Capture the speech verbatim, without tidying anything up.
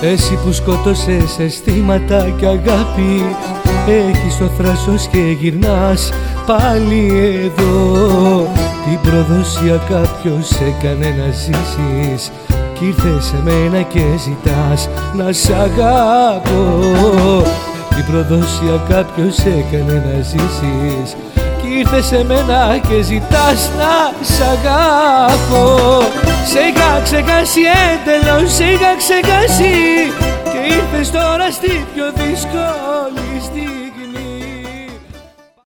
Εσύ που σκότωσες αισθήματα και αγάπη, έχεις το θράσος και γυρνάς πάλι εδώ. Την προδοσία κάποιος έκανε να ζήσεις κι ήρθες σε μένα και ζητάς να σ' αγαπώ. Την προδοσία κάποιος έκανε να ζήσεις κι ήρθες σε μένα και ζητάς να σ' αγαπώ. Σε είχα ξεχάσει εντελώς, σε είχα ξεχάσει και ήρθες τώρα στη πιο δύσκολη στιγμή.